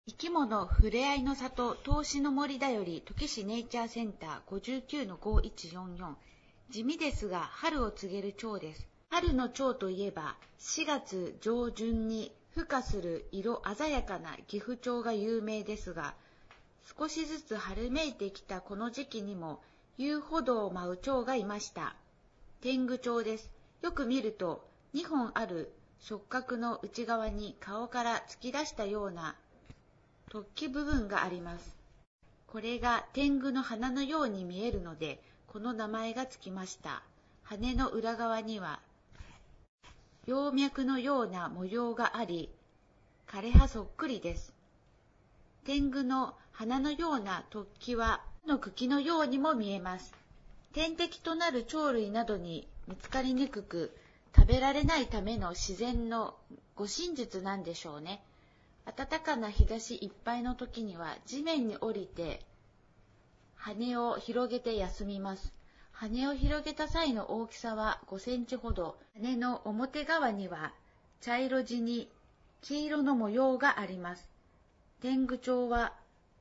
生き物ふれあいの里投資の森だより土岐市ネイチャーセンター 59-5144。地味ですが春を告げる蝶です。春の蝶といえば4月上旬に孵化する色鮮やかな岐阜蝶が有名ですが、少しずつ春めいてきたこの時期にも遊歩道を舞う蝶がいました。天狗蝶です。よく見ると2本ある触角の内側に顔から突き出したような突起部分があります。これが天狗の鼻のように見えるので、この名前がつきました。羽の裏側には葉脈のような模様があり、枯葉そっくりです。天狗の鼻のような突起はの茎のようにも見えます。天敵となる鳥類などに見つかりにくく、食べられないための自然の護身術なんでしょうね。暖かな日差しいっぱいの時には地面に降りて羽を広げて休みます。羽を広げた際の大きさは5センチほど。羽の表側には茶色地に黄色の模様があります。天狗蝶は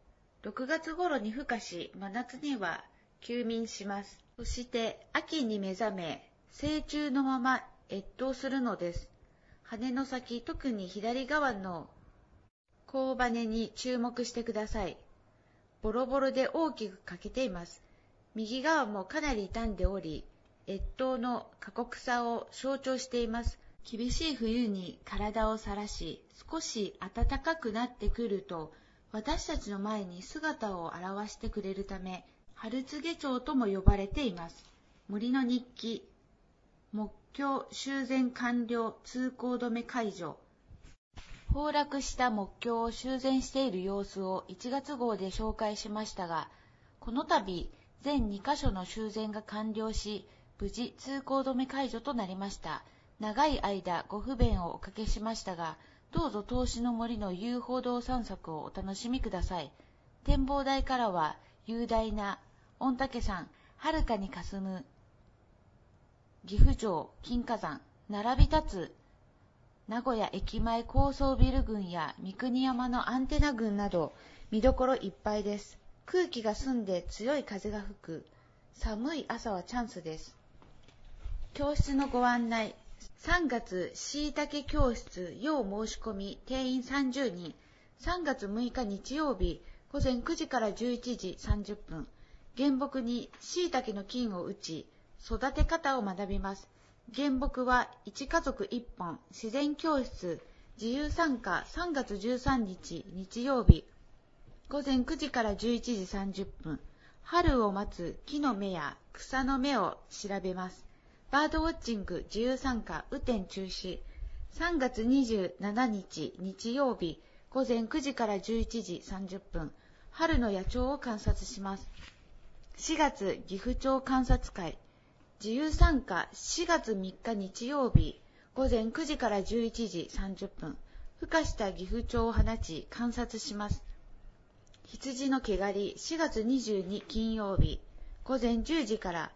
6月頃に孵化し、真夏には休眠します。そして秋に目覚め、成虫のまま越冬するのです。羽の先、特に左側の甲羽に注目してください。ボロボロで大きく欠けています。右側もかなり傷んでおり、越冬の過酷さを象徴しています。厳しい冬に体をさらし、少し暖かくなってくると、私たちの前に姿を現してくれるため、春告蝶とも呼ばれています。森の日記、木橋修繕完了、通行止め解除。崩落した木橋を修繕している様子を1月号で紹介しましたが、この度全2カ所の修繕が完了し、無事通行止め解除となりました。長い間ご不便をおかけしましたが、どうぞ投資の森の遊歩道散策をお楽しみください。展望台からは雄大な御嶽山、はるかに霞む岐阜城金華山、並び立つ名古屋駅前高層ビル群や三国山のアンテナ群など見どころいっぱいです。空気が澄んで強い風が吹く。寒い朝はチャンスです。教室のご案内。3月しいたけ教室要申し込み定員30人。3月6日日曜日午前9時から11時30分。原木にしいたけの菌を打ち、育て方を学びます。原木は1家族1本。自然教室自由参加3月13日日曜日午前9時から11時30分。春を待つ木の芽や草の芽を調べます。バードウォッチング自由参加雨天中止。3月27日日曜日午前9時から11時30分。春の野鳥を観察します。4月岐阜鳥観察会自由参加4月3日日曜日午前9時から11時30分。孵化した岐阜鳥を放ち観察します。羊の毛刈り4月22金曜日午前10時から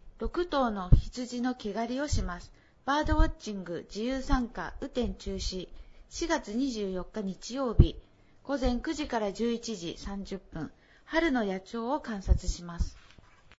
6頭の羊の毛刈りをします。バードウォッチング自由参加雨天中止。4月24日日曜日午前9時から11時30分。春の野鳥を観察します。